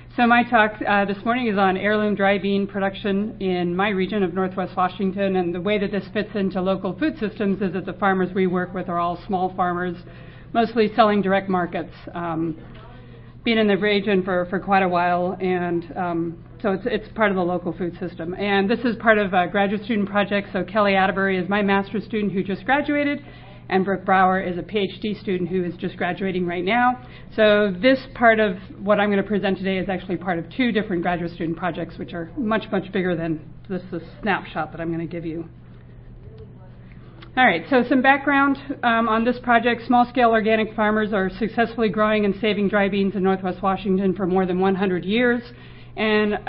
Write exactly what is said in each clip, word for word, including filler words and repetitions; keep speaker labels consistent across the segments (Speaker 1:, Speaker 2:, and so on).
Speaker 1: So my talk uh, this morning is on heirloom dry bean production in my region of Northwest Washington, and the way that this fits into local food systems is that the farmers we work with are all small farmers, mostly selling direct markets. Um, been in the region for, for quite a while, and um, so it's, it's part of the local food system. And this is part of a graduate student project, so Kelly Atterbury is my master's student who just graduated, and Brooke Brower is a PhD student who is just graduating right now. So this part of what I'm going to present today is actually part of two different graduate student projects, which are much, much bigger than this, this snapshot that I'm going to give you. All right, so some background um, on this project. Small-scale organic farmers are successfully growing and saving dry beans in Northwest Washington for more than one hundred years. And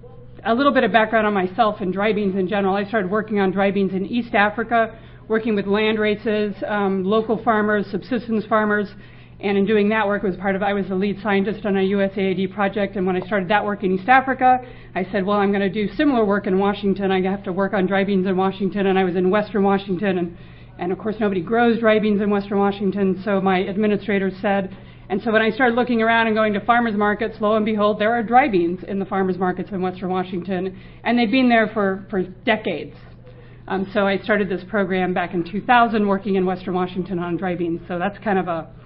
Speaker 1: a little bit of background on myself and dry beans in general. I started working on dry beans in East Africa, working with land races, um, local farmers, subsistence farmers, and in doing that work was part of, I was the lead scientist on a U S A I D project, and when I started that work in East Africa, I said, well, I'm going to do similar work in Washington. I have to work on dry beans in Washington, and I was in Western Washington, and, and of course nobody grows dry beans in Western Washington, so my administrator said, and so when I started looking around and going to farmers markets, lo and behold, there are dry beans in the farmers markets in Western Washington, and they've been there for, for decades. Um, so I started this program back in two thousand working in Western Washington on dry beans. So that's kind of a,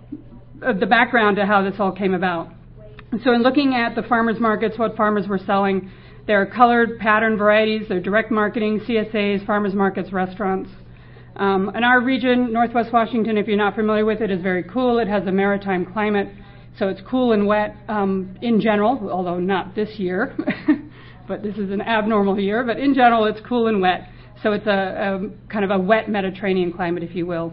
Speaker 1: uh, the background to how this all came about. So in looking at the farmers markets, what farmers were selling, there are colored pattern varieties, they're direct marketing, C S As, farmers markets, restaurants. Um, in our region, Northwest Washington, if you're not familiar with it, is very cool. It has a maritime climate, so it's cool and wet um, in general, although not this year, but this is an abnormal year, but in general it's cool and wet. So it's a, a kind of a wet Mediterranean climate, if you will.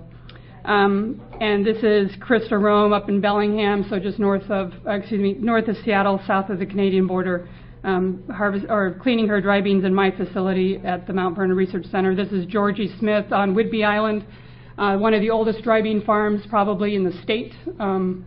Speaker 1: Um, and this is Krista Rome up in Bellingham, so just north of, uh, excuse me, north of Seattle, south of the Canadian border, um, harvest or cleaning her dry beans in my facility at the Mount Vernon Research Center. This is Georgie Smith on Whidbey Island, uh, one of the oldest dry bean farms probably in the state. Um,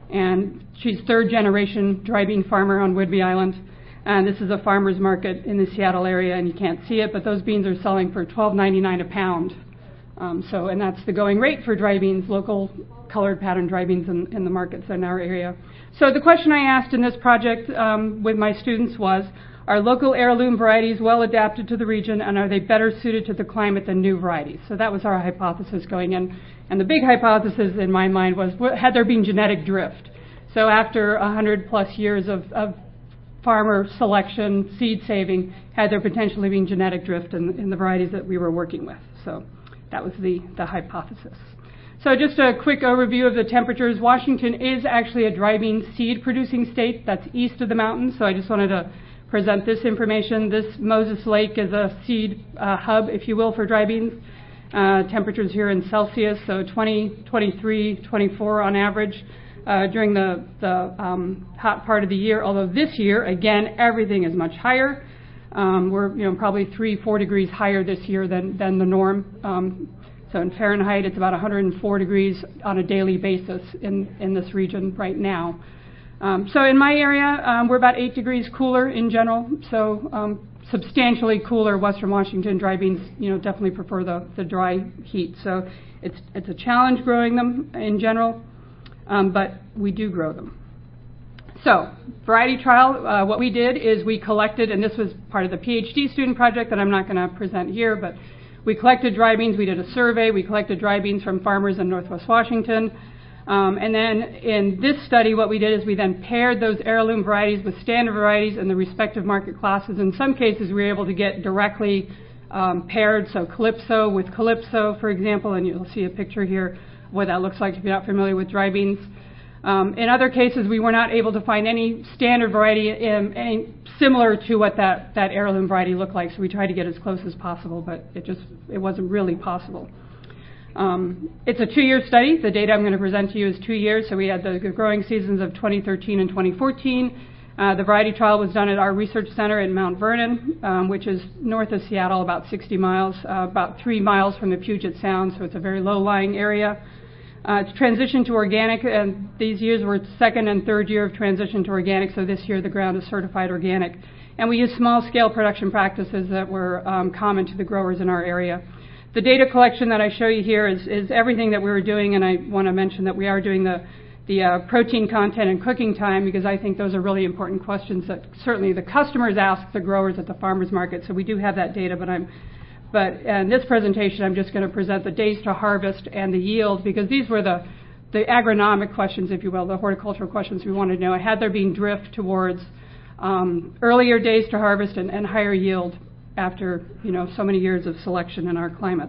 Speaker 1: and she's third generation dry bean farmer on Whidbey Island. And this is a farmer's market in the Seattle area, and you can't see it, but those beans are selling for twelve ninety-nine a pound. Um, so, and that's the going rate for dry beans, local colored pattern dry beans in, in the markets in our area. So the question I asked in this project um, with my students was, are local heirloom varieties well adapted to the region, and are they better suited to the climate than new varieties? So that was our hypothesis going in. And the big hypothesis in my mind was, had there been genetic drift? So after one hundred plus years of, of farmer selection, seed saving, had there potentially been genetic drift in, in the varieties that we were working with. So that was the, the hypothesis. So just a quick overview of the temperatures. Washington is actually a dry bean seed producing state. That's east of the mountains. So I just wanted to present this information. This Moses Lake is a seed uh, hub, if you will, for dry beans. Uh, temperatures here in Celsius, so twenty, twenty-three, twenty-four on average. Uh, during the, the um, hot part of the year, although this year, again, everything is much higher. Um, we're you know, probably three, four degrees higher this year than, than the norm. Um, so in Fahrenheit, it's about one hundred four degrees on a daily basis in, in this region right now. Um, so in my area, um, we're about eight degrees cooler in general, so um, substantially cooler. Western Washington dry beans, you know, definitely prefer the, the dry heat. So it's, it's a challenge growing them in general. Um, but we do grow them. So, variety trial, uh, what we did is we collected, and this was part of the PhD student project that I'm not going to present here, but we collected dry beans. We did a survey. We collected dry beans from farmers in Northwest Washington. Um, and then in this study, what we did is we then paired those heirloom varieties with standard varieties in the respective market classes. In some cases, we were able to get directly um, paired, so Calypso with Calypso, for example, and you'll see a picture here what that looks like if you're not familiar with dry beans. Um, in other cases, we were not able to find any standard variety in, any similar to what that, that heirloom variety looked like, so we tried to get as close as possible, but it just it wasn't really possible. Um, it's a two-year study. The data I'm going to present to you is two years, so we had the growing seasons of twenty thirteen and twenty fourteen. Uh, the variety trial was done at our research center in Mount Vernon, um, which is north of Seattle, about sixty miles, uh, about three miles from the Puget Sound, so it's a very low-lying area. Uh, it's transitioned to organic, and these years were second and third year of transition to organic, so this year the ground is certified organic. And we use small-scale production practices that were um, common to the growers in our area. The data collection that I show you here is, is everything that we were doing, and I want to mention that we are doing the the uh, protein content and cooking time, because I think those are really important questions that certainly the customers ask the growers at the farmers market. So we do have that data, but I'm, but in this presentation I'm just going to present the days to harvest and the yield, because these were the the agronomic questions, if you will, the horticultural questions we wanted to know. Had there been drift towards um, earlier days to harvest and, and higher yield after, you know, so many years of selection in our climate?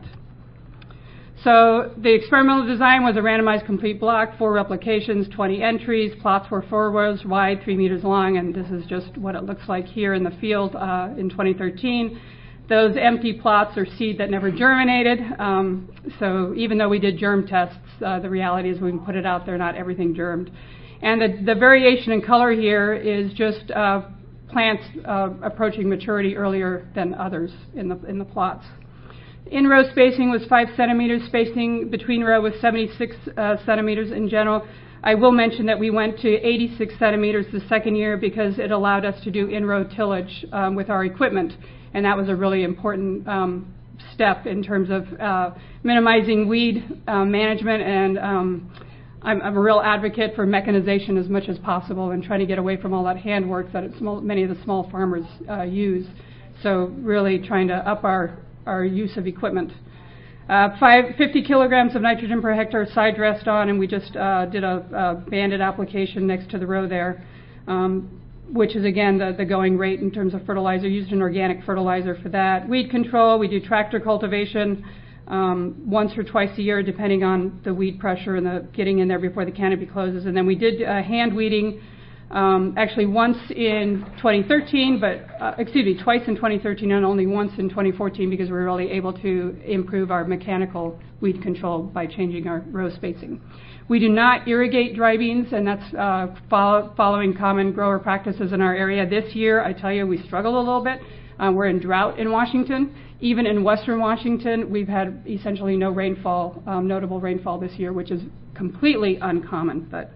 Speaker 1: So the experimental design was a randomized complete block, four replications, twenty entries. Plots were four rows wide, three meters long, and this is just what it looks like here in the field uh, in twenty thirteen. Those empty plots are seed that never germinated. Um, so even though we did germ tests, uh, the reality is when we put it out there, not everything germed. And the, the variation in color here is just uh, plants uh, approaching maturity earlier than others in the in the plots. In-row spacing was five centimeters. Spacing between row was seventy-six uh, centimeters in general. I will mention that we went to eighty-six centimeters the second year because it allowed us to do in-row tillage um, with our equipment, and that was a really important um, step in terms of uh, minimizing weed uh, management. And um, I'm, I'm a real advocate for mechanization as much as possible and trying to get away from all that handwork that small, many of the small farmers uh, use. So really trying to up our our use of equipment. Uh, five, fifty kilograms of nitrogen per hectare side dressed on, and we just uh, did a, a banded application next to the row there, um, which is again the, the going rate in terms of fertilizer. Used an organic fertilizer for that. Weed control, we do tractor cultivation um, once or twice a year depending on the weed pressure and the getting in there before the canopy closes. And then we did uh, hand weeding Um, actually once in twenty thirteen, but uh, excuse me, twice in twenty thirteen and only once in twenty fourteen because we were really able to improve our mechanical weed control by changing our row spacing. We do not irrigate dry beans, and that's uh, follow, following common grower practices in our area. This year, I tell you, we struggled a little bit. Uh, we're in drought in Washington. Even in western Washington, we've had essentially no rainfall, um, notable rainfall this year, which is completely uncommon, but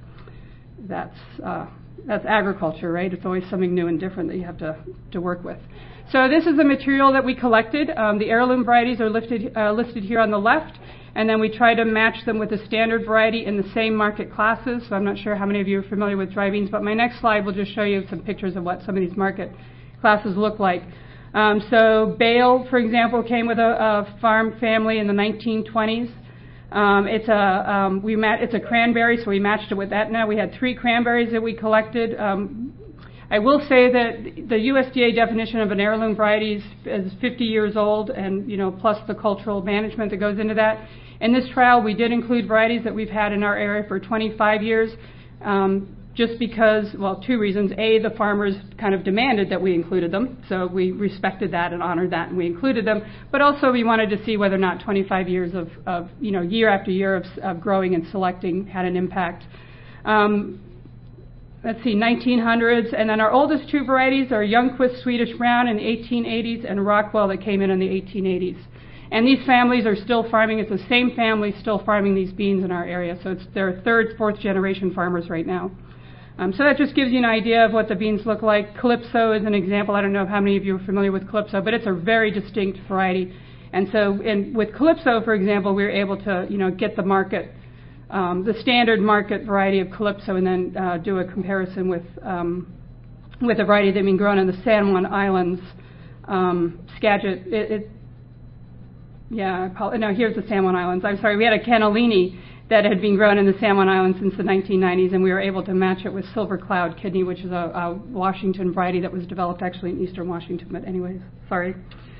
Speaker 1: that's uh, That's agriculture, right? It's always something new and different that you have to, to work with. So this is the material that we collected. Um, the heirloom varieties are lifted, uh, listed here on the left, and then we try to match them with a standard variety in the same market classes. So I'm not sure how many of you are familiar with dry beans, but my next slide will just show you some pictures of what some of these market classes look like. Um, so Bale, for example, came with a, a farm family in the nineteen twenties. Um, it's a um, we ma- it's a cranberry, so we matched it with that. Now we had three cranberries that we collected. Um, I will say that the U S D A definition of an heirloom variety is, is fifty years old, and you know plus the cultural management that goes into that. In this trial, we did include varieties that we've had in our area for twenty-five years. Um, just because, well, two reasons. A, the farmers kind of demanded that we included them, so we respected that and honored that, and we included them. But also we wanted to see whether or not twenty-five years of, of you know, year after year of, of growing and selecting had an impact. Um, let's see, nineteen hundreds, and then our oldest two varieties are Youngquist Swedish Brown in the eighteen eighties and Rockwell that came in in the eighteen eighties. And these families are still farming. It's the same family still farming these beans in our area, so it's their third, fourth generation farmers right now. Um, so that just gives you an idea of what the beans look like. Calypso is an example. I don't know how many of you are familiar with Calypso, but it's a very distinct variety. And so in, with Calypso, for example, we were able to, you know, get the market, um, the standard market variety of Calypso, and then uh, do a comparison with um, with a variety that had been grown in the San Juan Islands, um, Skagit. It, it, yeah, no, here's the San Juan Islands. I'm sorry, we had a cannellini that had been grown in the San Juan Islands since the nineteen nineties, and we were able to match it with Silver Cloud kidney, which is a, a Washington variety that was developed actually in eastern Washington. But anyways, sorry.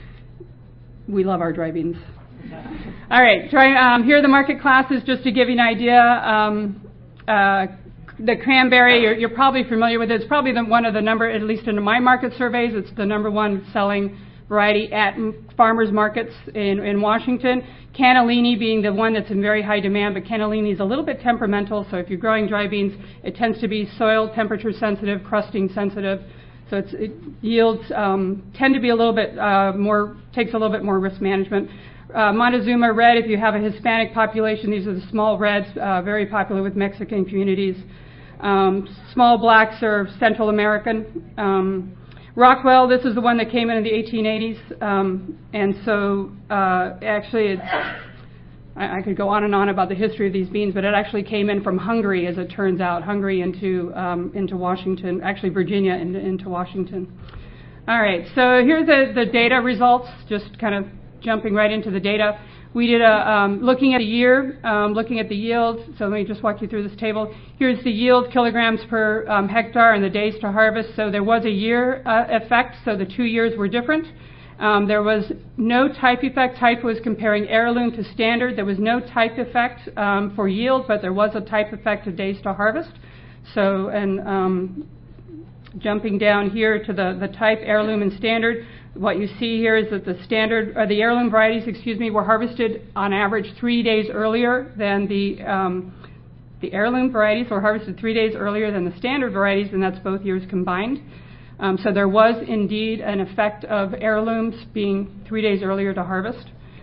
Speaker 1: We love our dry beans. All right, dry, um, here are the market classes just to give you an idea. Um, uh, the cranberry, you're, you're probably familiar with it. It's probably the, one of the number, at least in my market surveys, it's the number one selling variety at farmers markets in, in Washington. Cannellini being the one that's in very high demand, but cannellini is a little bit temperamental, so if you're growing dry beans, it tends to be soil temperature sensitive, crusting sensitive, so it's, it yields um, tend to be a little bit uh, more, takes a little bit more risk management. Uh, Montezuma red, if you have a Hispanic population, these are the small reds, uh, very popular with Mexican communities. Um, small blacks are Central American. Um, Rockwell, this is the one that came in in the eighteen eighties, um, and so uh, actually it's I, I could go on and on about the history of these beans, but it actually came in from Hungary, as it turns out, Hungary into um, into Washington, actually Virginia into, into Washington. All right, so here's the, the data results, just kind of jumping right into the data. We did a, um, looking at the year, um, looking at the yield. So let me just walk you through this table. Here's the yield, kilograms per um, hectare, and the days to harvest. So there was a year uh, effect, so the two years were different. Um, there was no type effect. Type was comparing heirloom to standard. There was no type effect um, for yield, but there was a type effect of days to harvest. So, and um, jumping down here to the, the type, heirloom, and standard, what you see here is that the standard, or the heirloom varieties, excuse me, were harvested on average three days earlier than the um, the heirloom varieties were harvested three days earlier than the standard varieties, and that's both years combined. Um, so there was indeed an effect of heirlooms being three days earlier to harvest.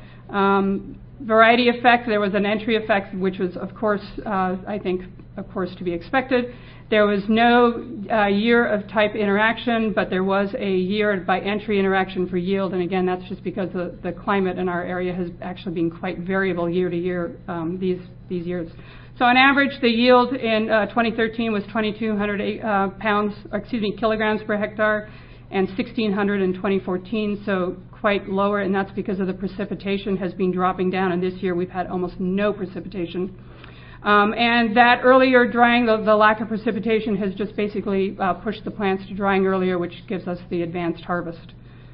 Speaker 1: Um, variety effect, there was an entry effect, which was, of course, uh, I think, of course, to be expected. There was no uh, year of type interaction, but there was a year by entry interaction for yield. And again, that's just because the, the climate in our area has actually been quite variable year to year um, these these years. So on average, the yield in uh, twenty thirteen was twenty-two hundred uh, pounds, or excuse me, kilograms per hectare, and sixteen hundred in twenty fourteen. So quite lower, and that's because of the precipitation has been dropping down. And this year, we've had almost no precipitation. Um, and that earlier drying, the, the lack of precipitation has just basically uh, pushed the plants to drying earlier, which gives us the advanced harvest.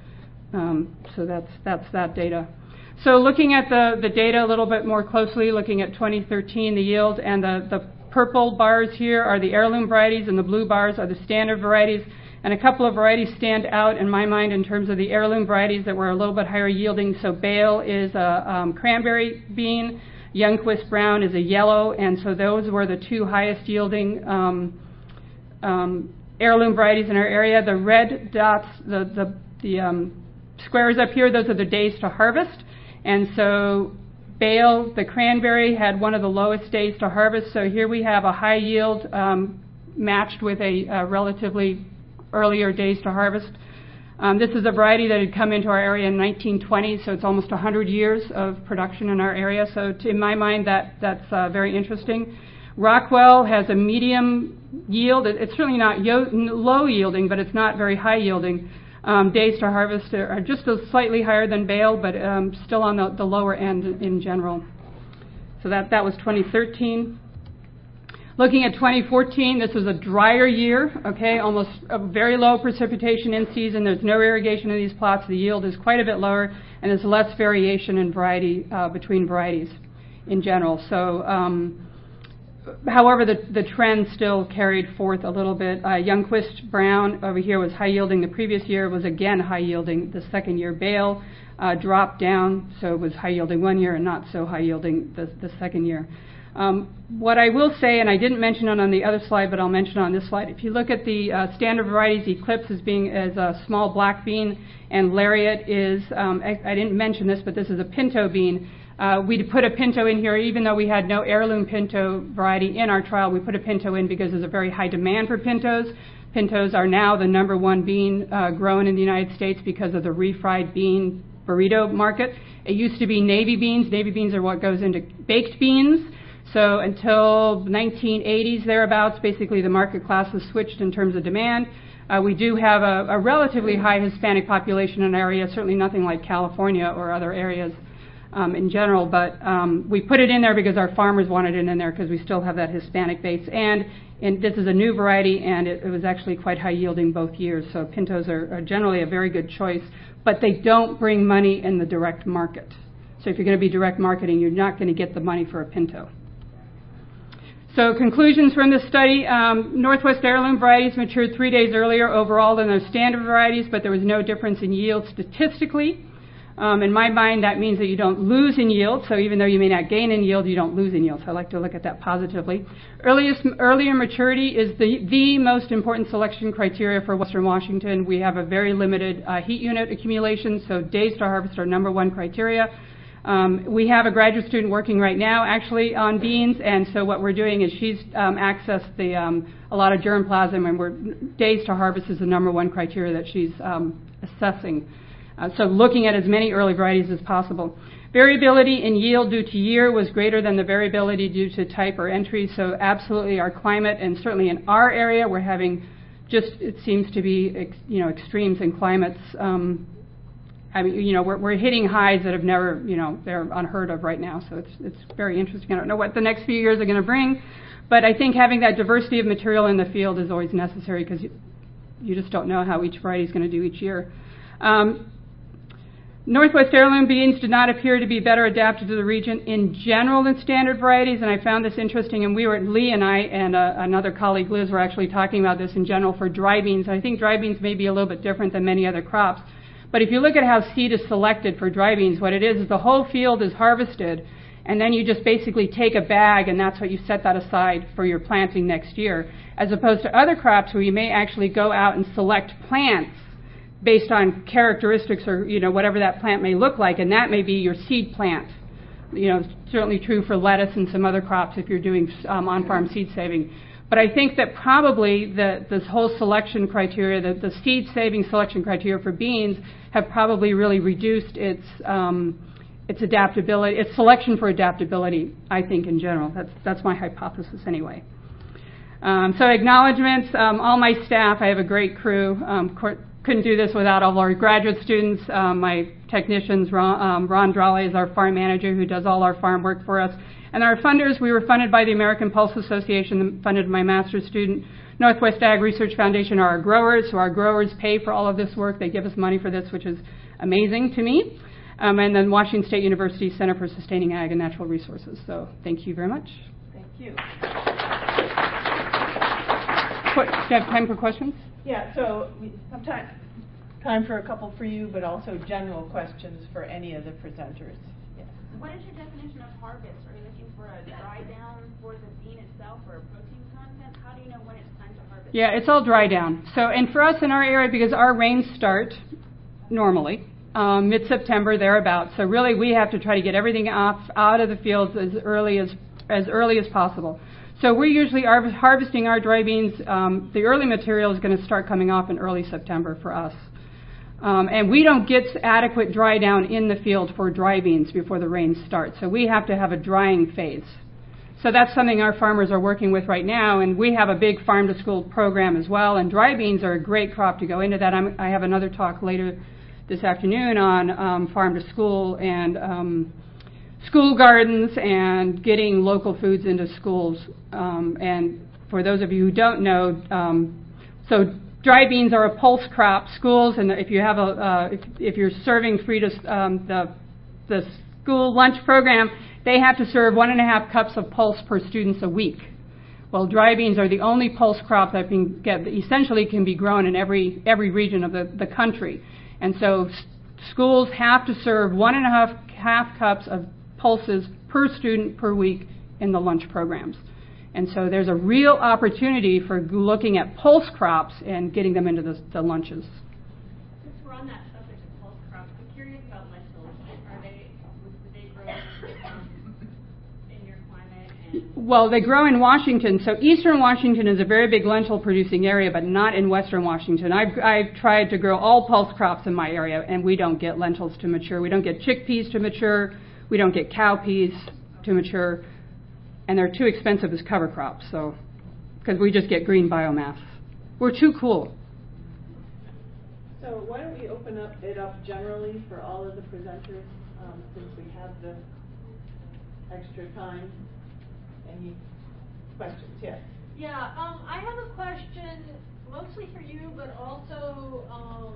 Speaker 1: Um, so that's that's that data. So looking at the, the data a little bit more closely, looking at twenty thirteen, the yield, and the, the purple bars here are the heirloom varieties, and the blue bars are the standard varieties. And a couple of varieties stand out in my mind in terms of the heirloom varieties that were a little bit higher yielding. So Bale is a um, cranberry bean. Youngquist Brown is a yellow, and so those were the two highest yielding um, um, heirloom varieties in our area. The red dots, the, the, the um, squares up here, those are the days to harvest. And so Bale, the cranberry, had one of the lowest days to harvest. So here we have a high yield um, matched with a, a relatively earlier days to harvest. Um, this is a variety that had come into our area in nineteen twenty, so it's almost one hundred years of production in our area. So to, in my mind, that that's uh, very interesting. Rockwell has a medium yield. It, it's certainly not yo- low yielding, but it's not very high yielding. Um, days to harvest are just a slightly higher than Bale, but um, still on the, the lower end in general. So that, that was twenty thirteen. Looking at twenty fourteen, this was a drier year, okay, almost a very low precipitation in season. There's no irrigation in these plots. The yield is quite a bit lower, and there's less variation in variety uh, between varieties in general. So, um, however, the, the trend still carried forth a little bit. Uh, Youngquist Brown over here was high yielding the previous year, was again high yielding the second year. Bale uh, dropped down, so it was high yielding one year and not so high yielding the, the second year. Um, what I will say, and I didn't mention it on the other slide, but I'll mention it on this slide. If you look at the uh, standard varieties, Eclipse as being as a small black bean, and Lariat is, um, I, I didn't mention this, but this is a pinto bean. Uh, we put a pinto in here, even though we had no heirloom pinto variety in our trial. We put a pinto in because there's a very high demand for pintos. Pintos are now the number one bean uh, grown in the United States because of the refried bean burrito market. It used to be navy beans. Navy beans are what goes into baked beans. So until nineteen eighties, thereabouts, basically the market class was switched in terms of demand. Uh, we do have a, a relatively high Hispanic population in our area, certainly nothing like California or other areas um, in general, but um, we put it in there because our farmers wanted it in there because we still have that Hispanic base. And, and this is a new variety, and it, it was actually quite high yielding both years. So pintos are, are generally a very good choice, but they don't bring money in the direct market. So if you're going to be direct marketing, you're not going to get the money for a pinto. So conclusions from this study, um, Northwest heirloom varieties matured three days earlier overall than their standard varieties, but there was no difference in yield statistically. Um, in my mind, that means that you don't lose in yield. So even though you may not gain in yield, you don't lose in yield. So I like to look at that positively. Earliest, earlier maturity is the, the most important selection criteria for Western Washington. We have a very limited uh, heat unit accumulation, so days to harvest are number one criteria. Um, we have a graduate student working right now actually on beans, and so what we're doing is she's um, accessed the, um, a lot of germplasm, and we're, days to harvest is the number one criteria that she's um, assessing. Uh, so looking at as many early varieties as possible. Variability in yield due to year was greater than the variability due to type or entry, so absolutely our climate, and certainly in our area, we're having just, it seems to be, ex, you know, extremes in climates. Um, I mean, you know, we're, we're hitting highs that have never, you know, they're unheard of right now, so it's, it's very interesting. I don't know what the next few years are going to bring, but I think having that diversity of material in the field is always necessary because you, you just don't know how each variety is going to do each year. Um, Northwest heirloom beans did not appear to be better adapted to the region in general than standard varieties, and I found this interesting. And we were, Lee and I and uh, another colleague, Liz, were actually talking about this in general for dry beans. I think dry beans may be a little bit different than many other crops. But if you look at how seed is selected for dry beans, what it is is the whole field is harvested, and then you just basically take a bag, and that's what you set that aside for your planting next year, as opposed to other crops where you may actually go out and select plants based on characteristics or, you know, whatever that plant may look like, and that may be your seed plant. You know, certainly true for lettuce and some other crops if you're doing um, on-farm seed saving. But I think that probably the, this whole selection criteria, the, the seed saving selection criteria for beans have probably really reduced its um, its adaptability, its selection for adaptability, I think, in general. That's, that's my hypothesis anyway. Um, so acknowledgements, um, all my staff, I have a great crew. Um, couldn't do this without all our graduate students, um, my technicians. Ron, um, Ron Drale is our farm manager who does all our farm work for us. And our funders, we were funded by the American Pulse Association, funded my master's student. Northwest Ag Research Foundation are our growers, so our growers pay for all of this work. They give us money for this, which is amazing to me. Um, and then Washington State University Center for Sustaining Ag and Natural Resources. So thank you very much.
Speaker 2: Thank you.
Speaker 1: What, do you have time for questions?
Speaker 2: Yeah, so we have time, time for a couple for you, but also general questions for any of the presenters. Yes.
Speaker 3: What is your definition of harvest? Are you looking for a dry down for the bean itself or a protein content? How do you know when it's time to harvest?
Speaker 1: Yeah, it's all dry down. So, and for us in our area, because our rains start normally um, mid-September, thereabouts. So really, we have to try to get everything off out of the fields as early as as early as possible. So we're usually ar- harvesting our dry beans. Um, the early material is going to start coming off in early September for us. Um, and we don't get adequate dry down in the field for dry beans before the rains start. So we have to have a drying phase. So that's something our farmers are working with right now. And we have a big farm to school program as well. And dry beans are a great crop to go into that. I'm, I have another talk later this afternoon on um, farm to school and um, school gardens and getting local foods into schools. Um, and for those of you who don't know, um, so dry beans are a pulse crop. Schools, and if you have a, uh, if, if you're serving free to um, the the school lunch program, they have to serve one and a half cups of pulse per student a week. Well, dry beans are the only pulse crop that can get essentially can be grown in every every region of the, the country, and so s- schools have to serve one and a half half cups of pulses per student per week in the lunch programs. And so there's a real opportunity for looking at pulse crops and getting them into the, the lunches.
Speaker 3: Since we're on that subject of pulse crops, I'm curious about lentils. Are they, do they grow um, in your climate? And
Speaker 1: Well, they grow in Washington. So eastern Washington is a very big lentil producing area, but not in western Washington. I've, I've tried to grow all pulse crops in my area, and we don't get lentils to mature. We don't get chickpeas to mature. We don't get cowpeas to mature. And they're too expensive as cover crops, so because we just get green biomass. We're too cool.
Speaker 2: So why don't we open up it up generally for all of the presenters, um, since we have the extra time. Any questions? Yes.
Speaker 4: Yeah, um, I have a question mostly for you, but also um,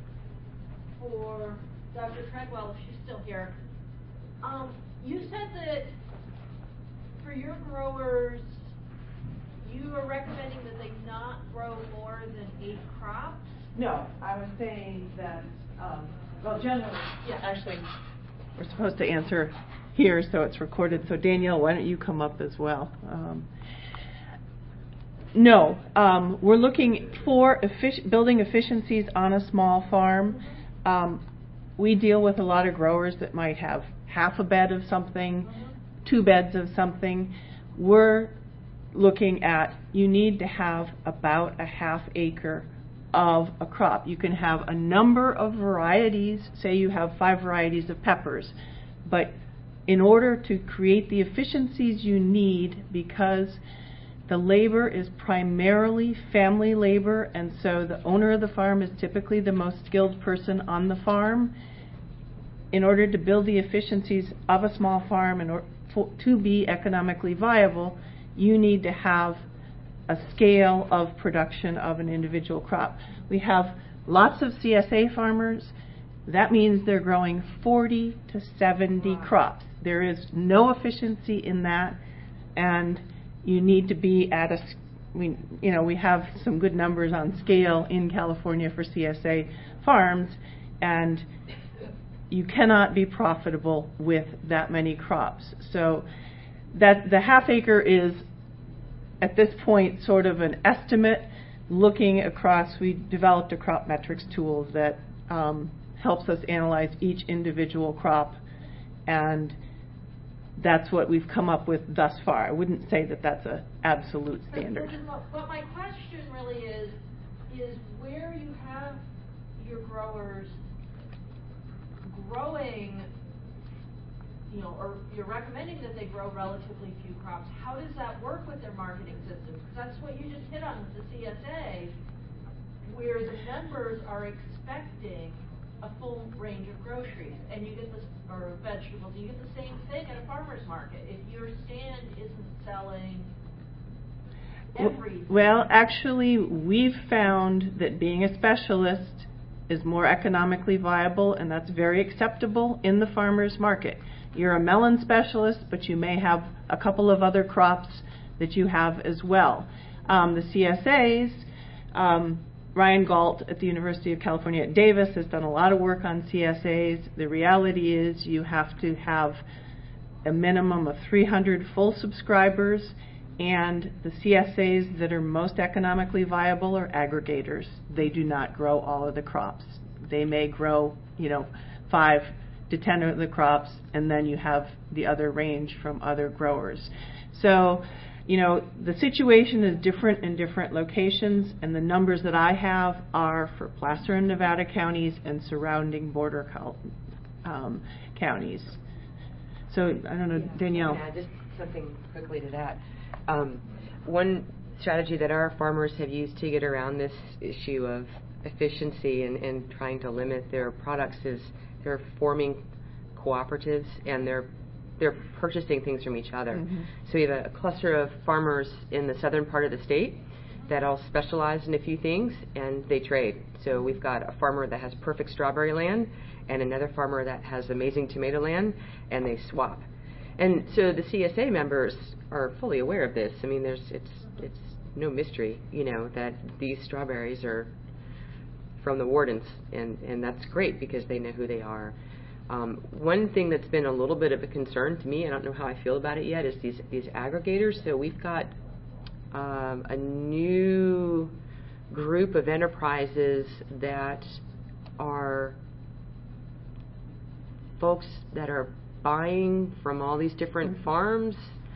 Speaker 4: for Doctor Treadwell, if she's still here. Um, you said that for your growers, you are recommending that they not grow more than eight crops?
Speaker 2: No, I was saying that, um, well, generally,
Speaker 4: Yeah.
Speaker 2: actually, we're supposed to answer here, so it's recorded. So Danielle, why don't you come up as well? Um, no, um, we're looking for effic- building efficiencies on a small farm. Um, we deal with a lot of growers that might have half a bed of something, two beds of something. We're looking at, you need to have about a half acre of a crop. You can have a number of varieties. Say you have five varieties of peppers. But in order to create the efficiencies you need, because the labor is primarily family labor, and so the owner of the farm is typically the most skilled person on the farm, in order to build the efficiencies of a small farm and or, for, to be economically viable, you need to have a scale of production of an individual crop. We have lots of C S A farmers. That means they're growing forty to seventy crops. There is no efficiency in that, and you need to be at a, we, you know, we have some good numbers on scale in California for C S A farms, and you cannot be profitable with that many crops. So that the half acre is, at this point, sort of an estimate looking across. We developed a crop metrics tool that um, helps us analyze each individual crop, and that's what we've come up with thus far. I wouldn't say that that's an absolute standard.
Speaker 4: But my question really is, is where you have your growers growing, you know, or you're recommending that they grow relatively few crops, how does that work with their marketing system? Because that's what you just hit on with the C S A, where the members are expecting a full range of groceries, and you get this, or vegetables, you get the same thing at a farmer's market. If your stand isn't selling everything.
Speaker 2: Well, actually, we've found that being a specialist is more economically viable, and that's very acceptable in the farmer's market. You're a melon specialist, but you may have a couple of other crops that you have as well. Um, the C S As, um, Ryan Galt at the University of California at Davis has done a lot of work on C S As. The reality is you have to have a minimum of three hundred full subscribers, and the C S As that are most economically viable are aggregators. They do not grow all of the crops. They may grow, you know, five to ten of the crops, and then you have the other range from other growers. So, you know, the situation is different in different locations, and the numbers that I have are for Placer and Nevada counties and surrounding border um, counties. So, I don't know,
Speaker 5: yeah.
Speaker 2: Danielle.
Speaker 5: Yeah, just something quickly to that. Um, one strategy that our farmers have used to get around this issue of efficiency and, and trying to limit their products is they're forming cooperatives, and they're they're purchasing things from each other.
Speaker 2: Mm-hmm.
Speaker 5: So we have a, a cluster of farmers in the southern part of the state that all specialize in a few things, and they trade. So we've got a farmer that has perfect strawberry land and another farmer that has amazing tomato land, and they swap. And so the C S A members are fully aware of this. I mean, there's it's it's no mystery, you know, that these strawberries are from the Wardens, and, and that's great because they know who they are. Um, one thing that's been a little bit of a concern to me, I don't know how I feel about it yet, is these these aggregators. So we've got um, a new group of enterprises that are folks that are buying from all these different mm-hmm. farms.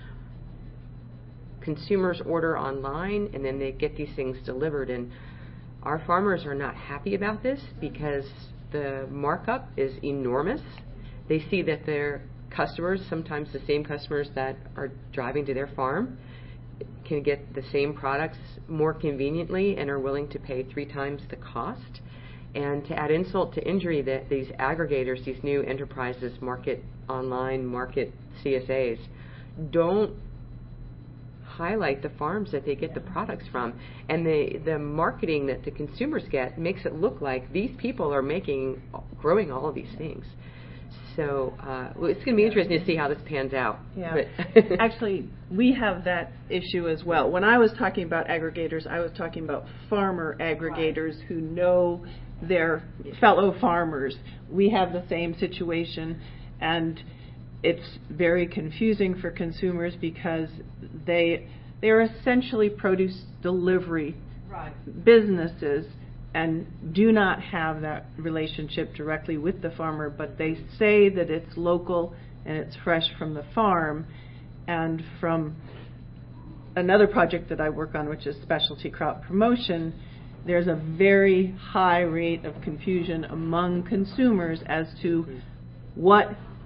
Speaker 5: Consumers order online, and then they get these things delivered. And our farmers are not happy about this because the markup is enormous. They see that their customers, sometimes the same customers that are driving to their farm, can get the same products more conveniently and are willing to pay three times the cost. And to add insult to injury, that these aggregators, these new enterprises, market online, market C S As, don't highlight the farms that they get the products from, and the the marketing that the consumers get makes it look like these people are making growing all of these things. So uh, well, it's going to be interesting to see how this pans out.
Speaker 2: Yeah, actually, we have that issue as well. When I was talking about aggregators, I was talking about farmer aggregators who know their fellow farmers. We have the same situation, and it's very confusing for consumers because they they are essentially produce delivery
Speaker 4: right.
Speaker 2: businesses and do not have that relationship directly with the farmer, but they say that it's local and it's fresh from the farm. And from another project that I work on, which is specialty crop promotion, there's a very high rate of confusion among consumers as to what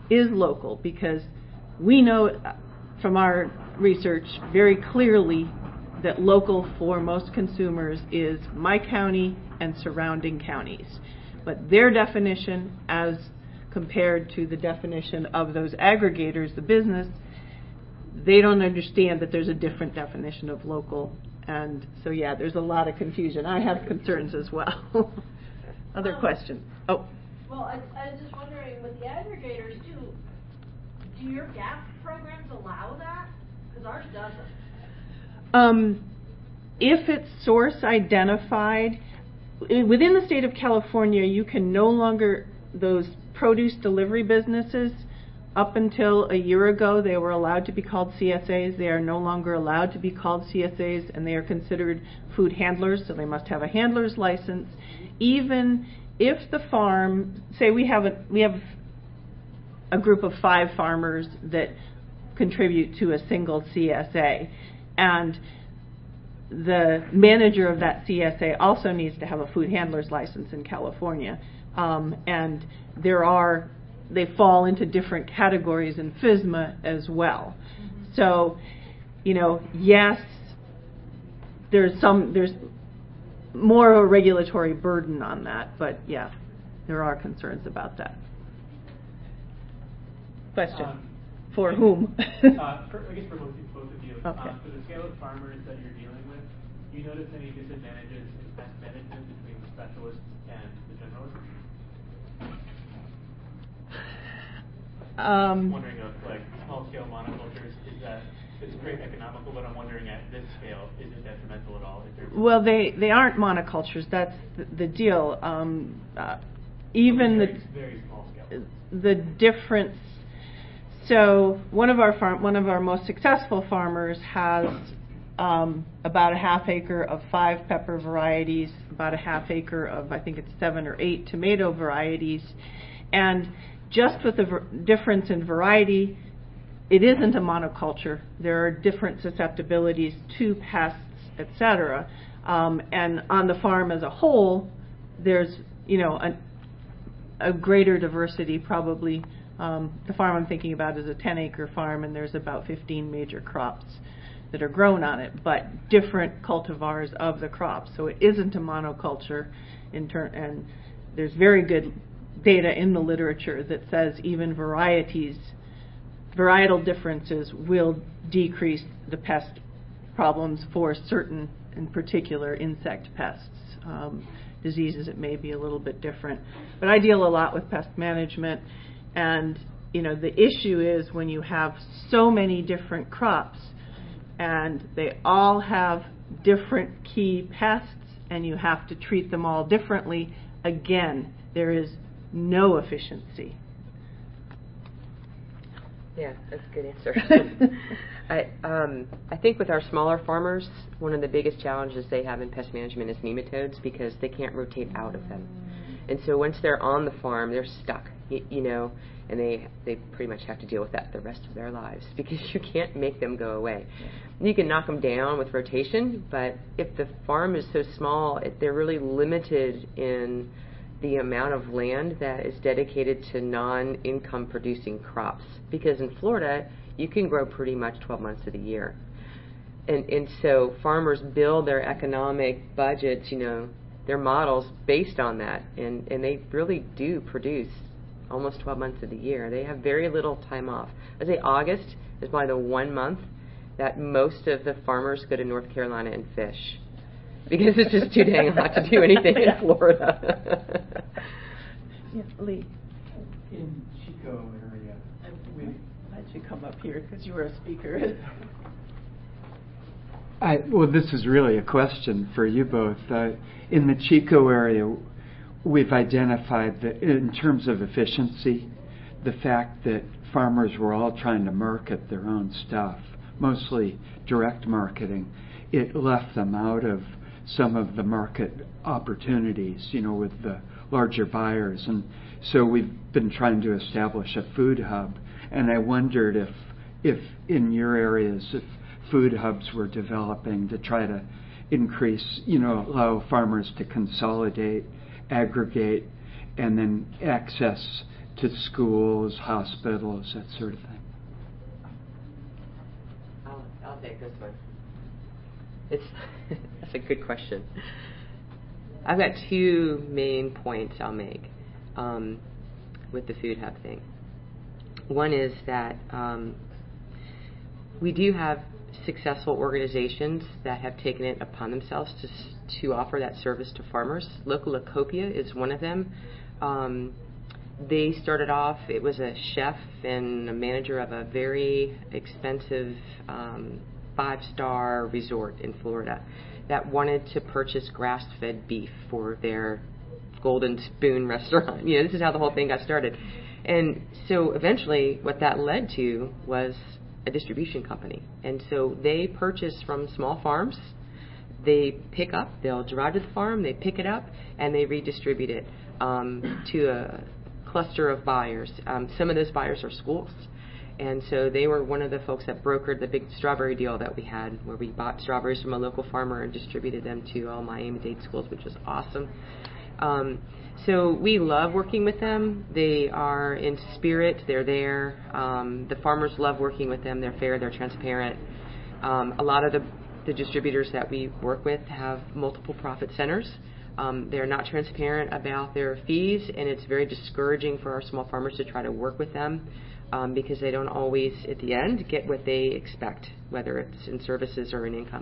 Speaker 2: is local, because we know from our research very clearly that local for most consumers is my county and surrounding counties. But their definition as compared to the definition of those aggregators, the business, they don't understand that there's a different definition of local. And so, yeah, there's a lot of confusion. I have concerns as well. Other
Speaker 4: Um,
Speaker 2: questions? Oh.
Speaker 4: Well, I, I was just wondering, with the aggregators too, do your GAP programs allow that? Because ours doesn't.
Speaker 2: Um, if it's source identified, i- within the state of California, you can no longer, those produce delivery businesses, up until a year ago, they were allowed to be called C S As. They are no longer allowed to be called C S As, and they are considered food handlers, so they must have a handler's license. Even if the farm, say we have a, we have a group of five farmers that contribute to a single C S A, and the manager of that C S A also needs to have a food handler's license in California. Um, and there are, they fall into different categories in FSMA as well. Mm-hmm. So, you know, yes, there's some, there's more of a regulatory burden on that, but yeah, there are concerns about that. Question.
Speaker 6: Um,
Speaker 2: for whom?
Speaker 6: uh, for, I guess for both, both of you.
Speaker 2: Okay.
Speaker 6: Um, for the scale of farmers that you're dealing with, do you notice any disadvantages in pest management between the specialists and the generalists?
Speaker 2: Um,
Speaker 6: I'm wondering of like small scale monocultures, is that it's great economical, but I'm wondering at this scale, is it detrimental at all? Is there
Speaker 2: well, they, they aren't monocultures. That's the, the deal. Um, uh, even
Speaker 6: very,
Speaker 2: the
Speaker 6: very small scale.
Speaker 2: the difference. So one of our farm, one of our most successful farmers has um, about a half acre of five pepper varieties, about a half acre of I think it's seven or eight tomato varieties, and just with the ver- difference in variety, it isn't a monoculture. There are different susceptibilities to pests, et cetera. Um, and on the farm as a whole, there's you know a, a greater diversity probably. Um, the farm I'm thinking about is a ten acre farm, and there's about fifteen major crops that are grown on it, but different cultivars of the crops. So it isn't a monoculture in turn, and there's very good data in the literature that says even varieties, varietal differences will decrease the pest problems for certain, in particular, insect pests. Um, diseases, it may be a little bit different. But I deal a lot with pest management. And, you know, the issue is when you have so many different crops and they all have different key pests and you have to treat them all differently, again, there is no efficiency.
Speaker 5: Yeah, that's a good answer. I, um, I think with our smaller farmers, one of the biggest challenges they have in pest management is nematodes, because they can't rotate out of them. And so once they're on the farm, they're stuck, you, you know, and they, they pretty much have to deal with that the rest of their lives, because you can't make them go away. You can knock them down with rotation, but if the farm is so small, it, they're really limited in the amount of land that is dedicated to non-income producing crops. Because in Florida, you can grow pretty much twelve months of the year. And, and so farmers build their economic budgets, you know, their models based on that, and, and they really do produce almost twelve months of the year. They have very little time off. I'd say August is probably the one month that most of the farmers go to North Carolina and fish, because it's just too dang hot to do anything in Florida.
Speaker 2: Yeah, Lee.
Speaker 7: In Chico area, we
Speaker 2: Why'd you come up here? Because you were a speaker.
Speaker 7: I, well, this is really a question for you both. Uh, in the Chico area, we've identified that in terms of efficiency, the fact that farmers were all trying to market their own stuff, mostly direct marketing, it left them out of some of the market opportunities, you know, with the larger buyers. And so we've been trying to establish a food hub. And I wondered if, if in your areas, if food hubs were developing to try to increase, you know, allow farmers to consolidate, aggregate, and then access to schools, hospitals, that sort of thing?
Speaker 5: I'll, I'll take this one. It's that's a good question. I've got two main points I'll make um, with the Food Hub thing. One is that um, we do have successful organizations that have taken it upon themselves to to offer that service to farmers. Local Ecopia is one of them. Um, they started off, it was a chef and a manager of a very expensive um, five-star resort in Florida that wanted to purchase grass-fed beef for their Golden Spoon restaurant. You know, this is how the whole thing got started. And so eventually what that led to was a distribution company. And so they purchase from small farms. They pick up, they'll drive to the farm, they pick it up, and they redistribute it um, to a cluster of buyers. Um, some of those buyers are schools. And so they were one of the folks that brokered the big strawberry deal that we had, where we bought strawberries from a local farmer and distributed them to all Miami-Dade schools, which was awesome. Um, so we love working with them. They are in spirit. They're there. Um, the farmers love working with them. They're fair. They're transparent. Um, a lot of the, the distributors that we work with have multiple profit centers. Um, they're not transparent about their fees, and it's very discouraging for our small farmers to try to work with them um, because they don't always, at the end, get what they expect, whether it's in services or in income.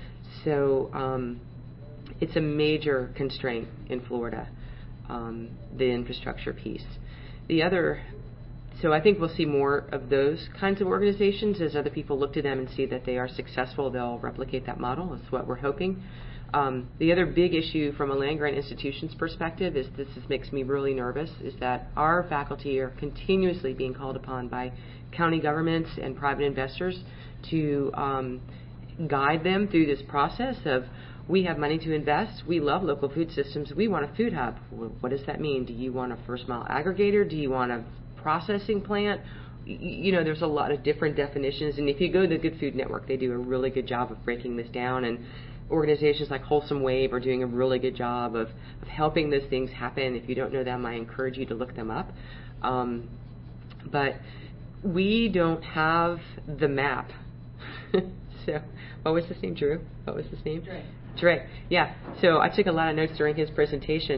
Speaker 5: So um, it's a major constraint in Florida, um, the infrastructure piece. The other, so I think we'll see more of those kinds of organizations as other people look to them and see that they are successful. They'll replicate that model. That's what we're hoping. Um, the other big issue from a land-grant institution's perspective is this is, makes me really nervous, is that our faculty are continuously being called upon by county governments and private investors to um, guide them through this process of, we have money to invest, we love local food systems, we want a food hub. What does that mean? Do you want a first mile aggregator? Do you want a processing plant? You know, there's a lot of different definitions, and if you go to the Good Food Network, they do a really good job of breaking this down, and organizations like Wholesome Wave are doing a really good job of, of helping those things happen. If you don't know them, I encourage you to look them up. Um, but we don't have the map. So, what was his name, Drew? What was his name?
Speaker 2: Dre.
Speaker 5: Dre, yeah. So I took a lot of notes during his presentation.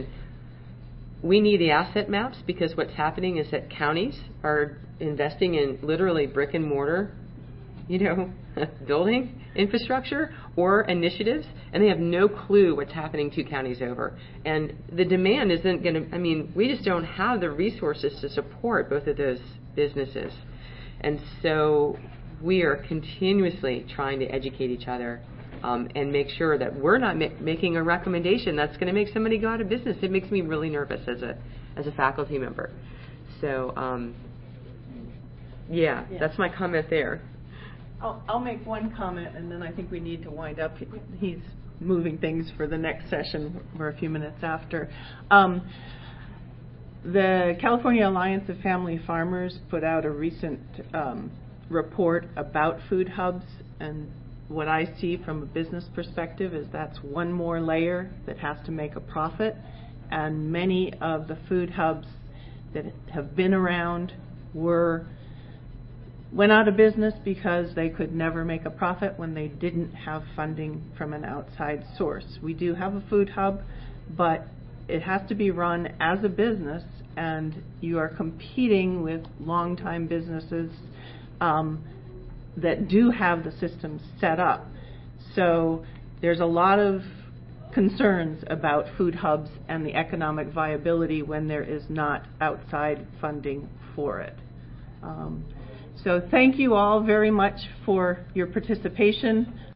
Speaker 5: We need the asset maps because what's happening is that counties are investing in literally brick and mortar, you know, building infrastructure or initiatives, and they have no clue what's happening two counties over. And the demand isn't going to, I mean, we just don't have the resources to support both of those businesses. And so we are continuously trying to educate each other um, and make sure that we're not ma- making a recommendation that's going to make somebody go out of business. It makes me really nervous as a as a faculty member. So, um, yeah,
Speaker 2: Yeah.
Speaker 5: that's my comment there.
Speaker 2: I'll, I'll make one comment, and then I think we need to wind up. He's moving things for the next session. We're a few minutes after. Um, the California Alliance of Family Farmers put out a recent um, report about food hubs, and what I see from a business perspective is that's one more layer that has to make a profit, and many of the food hubs that have been around were went out of business because they could never make a profit when they didn't have funding from an outside source. We do have a food hub, but it has to be run as a business, and you are competing with long-time businesses um, that do have the systems set up. So there's a lot of concerns about food hubs and the economic viability when there is not outside funding for it. Um, So thank you all very much for your participation.